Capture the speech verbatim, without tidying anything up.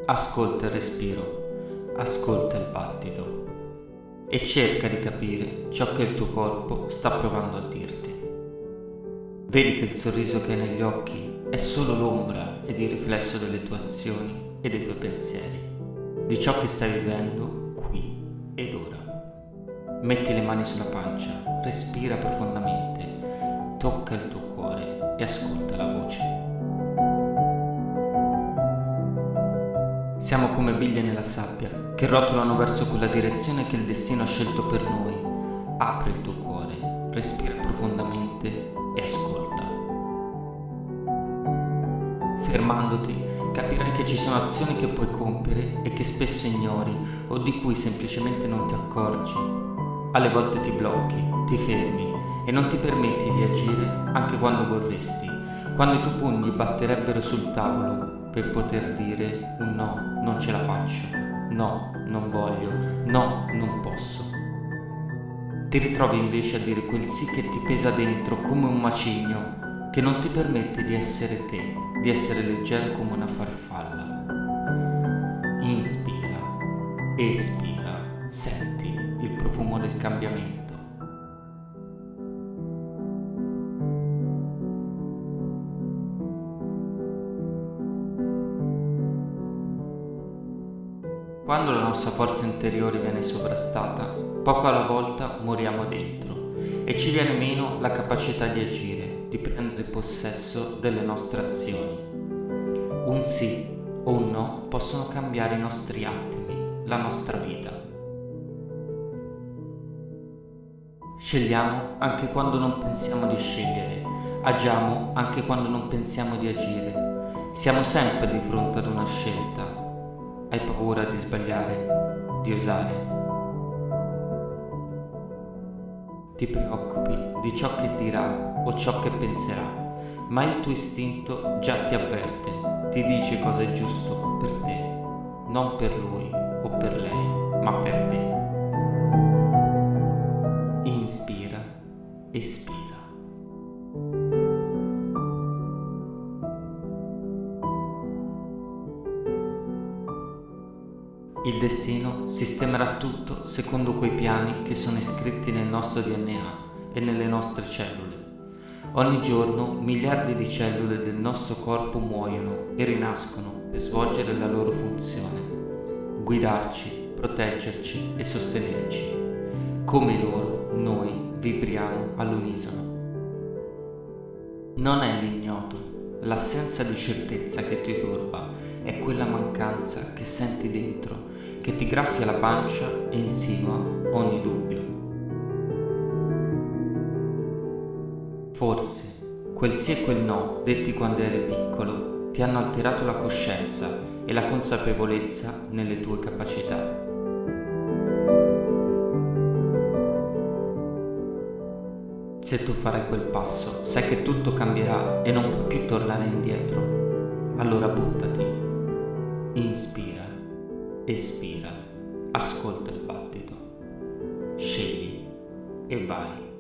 Ascolta il respiro, ascolta il battito e cerca di capire ciò che il tuo corpo sta provando a dirti. Vedi che il sorriso che hai negli occhi è solo l'ombra ed il riflesso delle tue azioni e dei tuoi pensieri, di ciò che stai vivendo qui ed ora. Metti le mani sulla pancia, respira profondamente, tocca il tuo cuore e ascolta la voce. Siamo come biglie nella sabbia che rotolano verso quella direzione che il destino ha scelto per noi. Apri il tuo cuore, respira profondamente e ascolta. Fermandoti, capirai che ci sono azioni che puoi compiere e che spesso ignori o di cui semplicemente non ti accorgi. Alle volte ti blocchi, ti fermi e non ti permetti di agire anche quando vorresti, quando i tuoi pugni batterebbero sul tavolo per poter dire un no, non ce la faccio, no, non voglio, no, non posso. Ti ritrovi invece a dire quel sì che ti pesa dentro come un macigno, che non ti permette di essere te, di essere leggero come una farfalla. Inspira, espira, senti il profumo del cambiamento. Quando la nostra forza interiore viene sovrastata, poco alla volta moriamo dentro e ci viene meno la capacità di agire, di prendere possesso delle nostre azioni. Un sì o un no possono cambiare i nostri attimi, la nostra vita. Scegliamo anche quando non pensiamo di scegliere, agiamo anche quando non pensiamo di agire. Siamo sempre di fronte ad una scelta. Hai paura di sbagliare, di osare. Ti preoccupi di ciò che dirà o ciò che penserà, ma il tuo istinto già ti avverte, ti dice cosa è giusto per te, non per lui o per lei, ma per te. Inspira, espira. Il destino sistemerà tutto secondo quei piani che sono iscritti nel nostro D N A e nelle nostre cellule. Ogni giorno miliardi di cellule del nostro corpo muoiono e rinascono per svolgere la loro funzione, guidarci, proteggerci e sostenerci. Come loro, noi vibriamo all'unisono. Non è l'ignoto, l'assenza di certezza che ti turba, è quella mancanza che senti dentro, che ti graffia la pancia e insinua ogni dubbio. Forse quel sì e quel no, detti quando eri piccolo, ti hanno alterato la coscienza e la consapevolezza nelle tue capacità. Se tu farai quel passo, sai che tutto cambierà e non puoi più tornare indietro. Allora buttati, inspira, espira, ascolta il battito, scegli e vai.